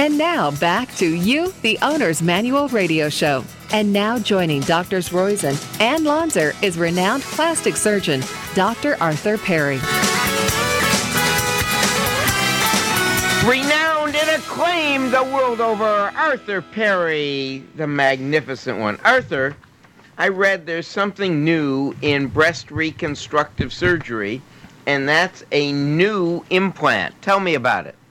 And now back to You, the Owner's Manual Radio Show. And now joining Drs. Roizen and Lonser is renowned plastic surgeon, Dr. Arthur Perry. Renowned and acclaimed the world over, Arthur Perry, the magnificent one. Arthur, I read there's something new in breast reconstructive surgery, and that's a new implant. Tell me about it.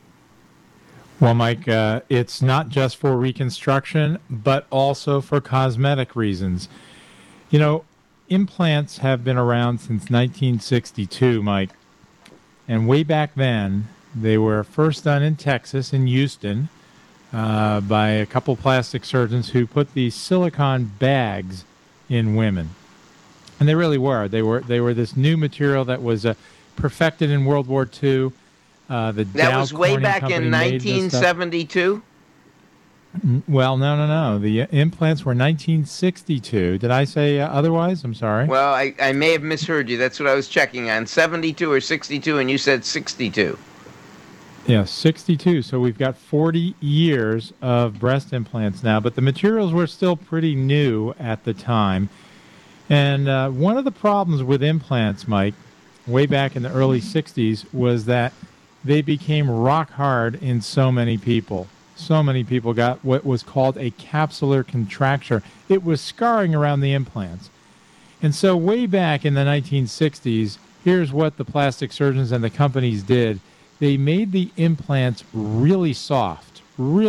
Well, Mike, it's not just for reconstruction, but also for cosmetic reasons. You know, implants have been around since 1962, Mike. And way back then, they were first done in Texas, in Houston, by a couple plastic surgeons who put these silicone bags in women. And they really were. They were this new material that was perfected in World War II. That was way back in 1972? Well, no. The implants were 1962. Did I say otherwise? I'm sorry. Well, I may have misheard you. That's what I was checking on. 72 or 62, and you said 62. Yeah, 62. So we've got 40 years of breast implants now, but the materials were still pretty new at the time. And one of the problems with implants, Mike, way back in the early 60s, was that they became rock hard in so many people. So many people got what was called a capsular contracture. It was scarring around the implants. And so way back in the 1960s, here's what the plastic surgeons and the companies did. They made the implants really soft.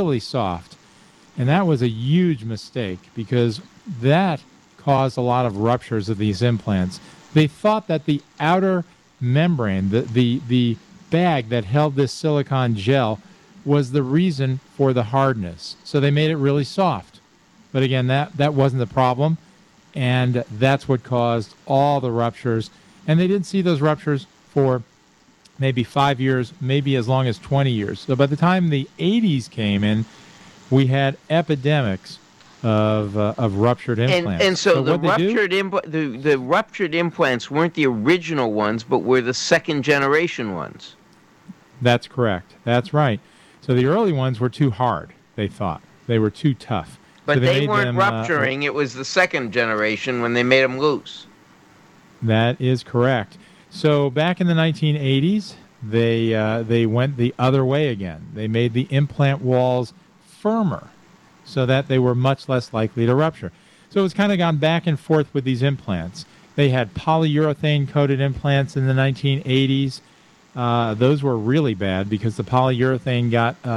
And that was a huge mistake because that caused a lot of ruptures of these implants. They thought that the outer membrane, the bag that held this silicone gel, was the reason for the hardness. So they made it really soft. But again, that wasn't the problem, and that's what caused all the ruptures. And they didn't see those ruptures for maybe 5 years, maybe as long as 20 years. So by the time the 80s came in, we had epidemics of ruptured implants. And so the ruptured implants weren't the original ones, but were the second generation ones. That's correct. That's right. So the early ones were too hard, they thought. They were too tough. But so they weren't rupturing. It was the second generation when they made them loose. That is correct. So back in the 1980s, they went the other way again. They made the implant walls firmer so that they were much less likely to rupture. So it's kind of gone back and forth with these implants. They had polyurethane-coated implants in the 1980s. Those were really bad because the polyurethane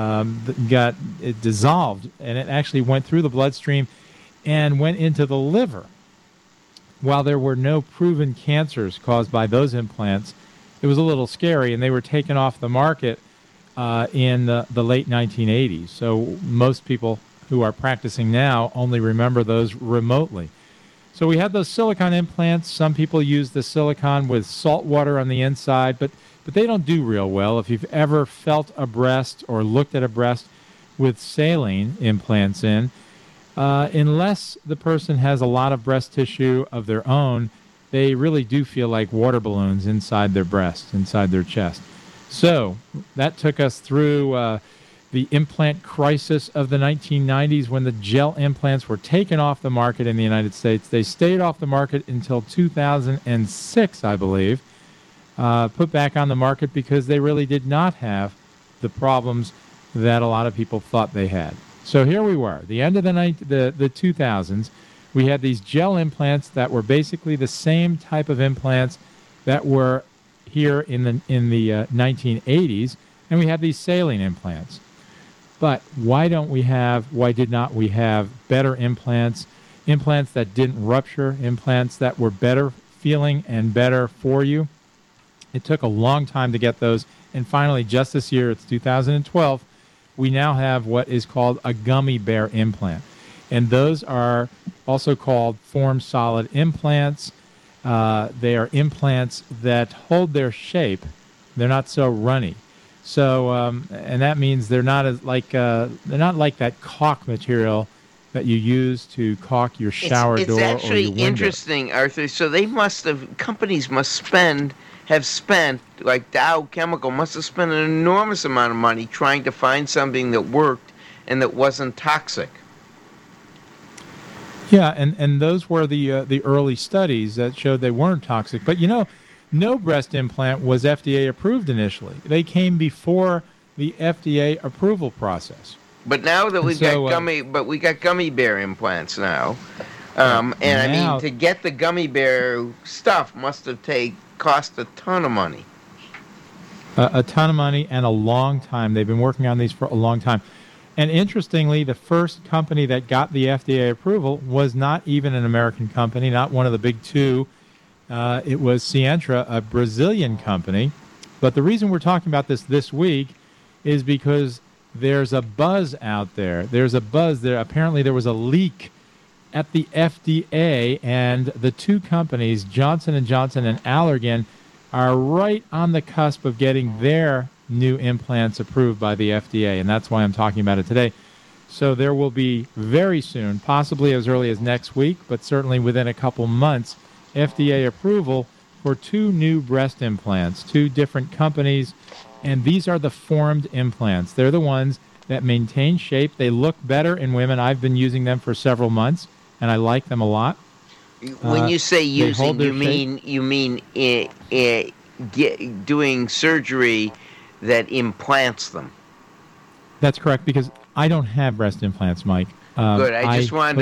got it dissolved, and it actually went through the bloodstream and went into the liver. While there were no proven cancers caused by those implants, it was a little scary, and they were taken off the market in the late 1980s. So most people who are practicing now only remember those remotely. So we had those silicone implants. Some people use the silicone with salt water on the inside, but they don't do real well. If you've ever felt a breast or looked at a breast with saline implants in, unless the person has a lot of breast tissue of their own, they really do feel like water balloons inside their breast, inside their chest. So that took us through the implant crisis of the 1990s when the gel implants were taken off the market in the United States. They stayed off the market until 2006, I believe. Put back on the market because they really did not have the problems that a lot of people thought they had. So here we were, the end of the 2000s. We had these gel implants that were basically the same type of implants that were here in the 1980s, and we had these saline implants. But why did not we have better implants that didn't rupture, implants that were better feeling and better for you? It took a long time to get those, and finally, just this year, it's 2012, we now have what is called a gummy bear implant. And those are also called form solid implants. They are implants that hold their shape. They're not so runny. So, and that means they're not like that caulk material that you use to caulk your shower door or your window. It's actually interesting, Arthur. So companies must spend have spent, like Dow Chemical must have spent an enormous amount of money trying to find something that worked and that wasn't toxic. Yeah, and those were the early studies that showed they weren't toxic. But no breast implant was FDA approved initially. They came before the FDA approval process. But now that we got gummy bear implants now, and I mean, to get the gummy bear stuff must have cost a ton of money. A ton of money and a long time. They've been working on these for a long time. And interestingly, the first company that got the FDA approval was not even an American company, not one of the big two. It was Sientra, a Brazilian company. But the reason we're talking about this week is because there's a buzz out there. There's a buzz there. Apparently there was a leak at the FDA, and the two companies, Johnson & Johnson and Allergan, are right on the cusp of getting their new implants approved by the FDA, and that's why I'm talking about it today. So there will be very soon, possibly as early as next week, but certainly within a couple months, FDA approval for two new breast implants, two different companies, and these are the formed implants. They're the ones that maintain shape. They look better in women. I've been using them for several months, and I like them a lot. When you say using, you mean doing surgery that implants them. That's correct, because I don't have breast implants, Mike. Good. I just wanted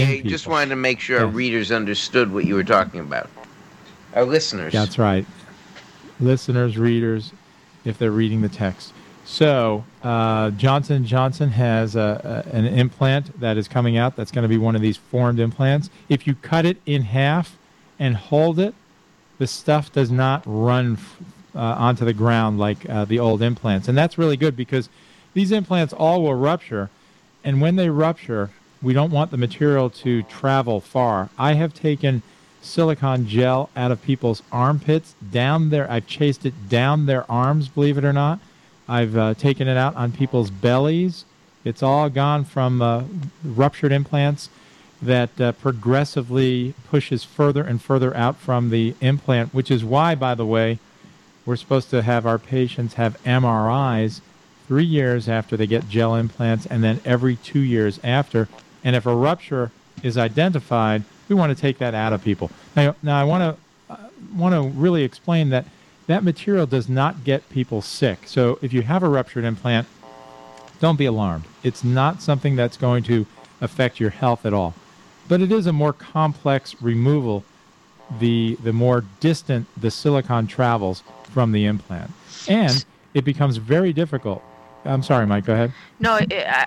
to make sure our readers understood what you were talking about. Our listeners. That's right. Listeners, readers, if they're reading the text. So Johnson & Johnson has an implant that is coming out that's going to be one of these formed implants. If you cut it in half and hold it, the stuff does not run onto the ground like the old implants. And that's really good because these implants all will rupture. And when they rupture, we don't want the material to travel far. I have taken silicone gel out of people's armpits, I've chased it down their arms, believe it or not. I've taken it out on people's bellies. It's all gone from ruptured implants that progressively pushes further and further out from the implant, which is why, by the way, we're supposed to have our patients have MRIs 3 years after they get gel implants and then every 2 years after. And if a rupture is identified, we want to take that out of people. Now I want to really explain that material does not get people sick. So if you have a ruptured implant, don't be alarmed. It's not something that's going to affect your health at all. But it is a more complex removal the more distant the silicone travels from the implant. And it becomes very difficult. I'm sorry, Mike, go ahead. No,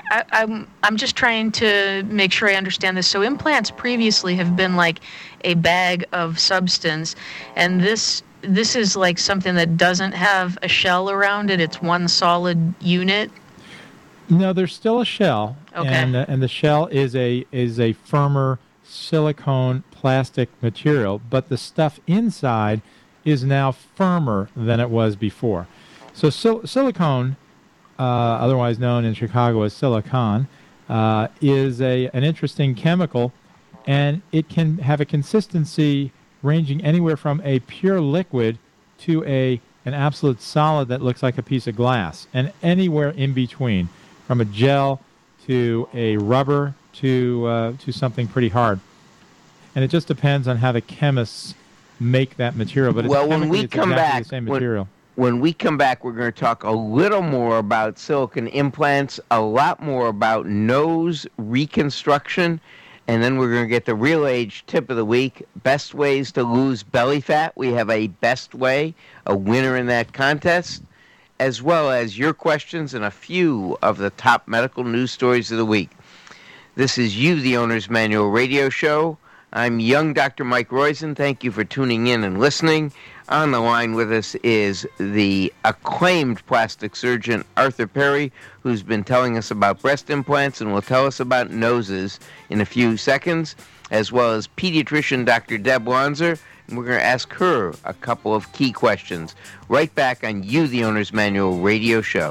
I'm just trying to make sure I understand this. So implants previously have been like a bag of substance, and this is like something that doesn't have a shell around it. It's one solid unit. No, there's still a shell, okay. and the shell is a firmer silicone plastic material, but the stuff inside is now firmer than it was before. So silicone, otherwise known in Chicago as silicon, is an interesting chemical, and it can have a consistency ranging anywhere from a pure liquid to an absolute solid that looks like a piece of glass, and anywhere in between, from a gel to a rubber to something pretty hard. And it just depends on how the chemists make that material. But when we come back, the same material. When we come back, we're going to talk a little more about silicone implants, a lot more about nose reconstruction, and then we're going to get the Real Age tip of the week, best ways to lose belly fat. We have a best way, a winner in that contest, as well as your questions and a few of the top medical news stories of the week. This is You, the Owner's Manual radio show. I'm young Dr. Mike Roizen. Thank you for tuning in and listening. On the line with us is the acclaimed plastic surgeon, Arthur Perry, who's been telling us about breast implants and will tell us about noses in a few seconds, as well as pediatrician Dr. Deb Lonzer. And we're going to ask her a couple of key questions. Right back on You, the Owner's Manual radio show.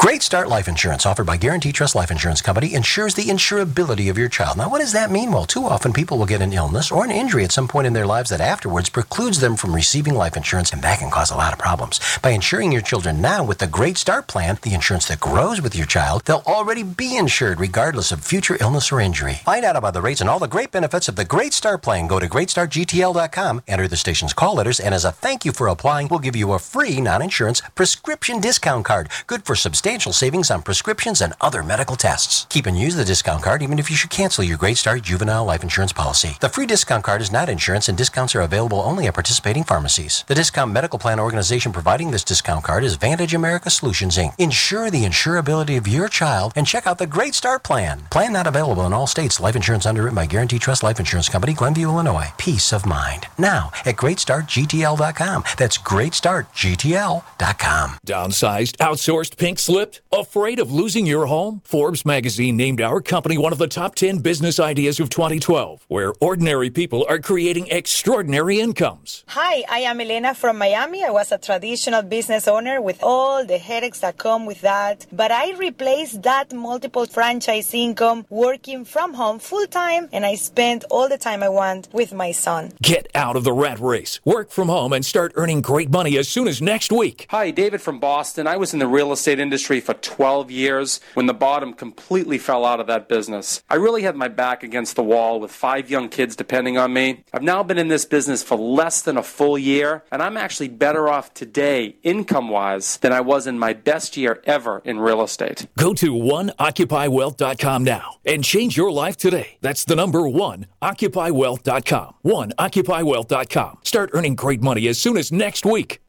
Great Start Life Insurance, offered by Guarantee Trust Life Insurance Company, ensures the insurability of your child. Now, what does that mean? Well, too often people will get an illness or an injury at some point in their lives that afterwards precludes them from receiving life insurance, and that can cause a lot of problems. By insuring your children now with the Great Start Plan, the insurance that grows with your child, they'll already be insured regardless of future illness or injury. Find out about the rates and all the great benefits of the Great Start Plan. Go to greatstartgtl.com, enter the station's call letters, and as a thank you for applying, we'll give you a free non-insurance prescription discount card, good for substantial savings on prescriptions and other medical tests. Keep and use the discount card even if you should cancel your Great Start Juvenile Life Insurance policy. The free discount card is not insurance, and discounts are available only at participating pharmacies. The discount medical plan organization providing this discount card is Vantage America Solutions, Inc. Insure the insurability of your child and check out the Great Start Plan. Plan not available in all states. Life insurance underwritten by Guarantee Trust Life Insurance Company, Glenview, Illinois. Peace of mind. Now at greatstartgtl.com. That's greatstartgtl.com. Downsized, outsourced, pink slipped? Afraid of losing your home? Forbes magazine named our company one of the top 10 business ideas of 2012, where ordinary people are creating extraordinary incomes. Hi, I am Elena from Miami. I was a traditional business owner with all the headaches that come with that, but I replaced that multiple franchise income working from home full time, and I spend all the time I want with my son. Get out of the rat race, work from home, and start earning great money as soon as next week. Hi, David from Boston. I was in the real estate industry for 12 years when the bottom completely fell out of that business. I really had my back against the wall with 5 young kids depending on me. I've now been in this business for less than a full year, and I'm actually better off today, income-wise, than I was in my best year ever in real estate. Go to oneoccupywealth.com now and change your life today. That's the number oneoccupywealth.com. Oneoccupywealth.com. Start earning great money as soon as next week.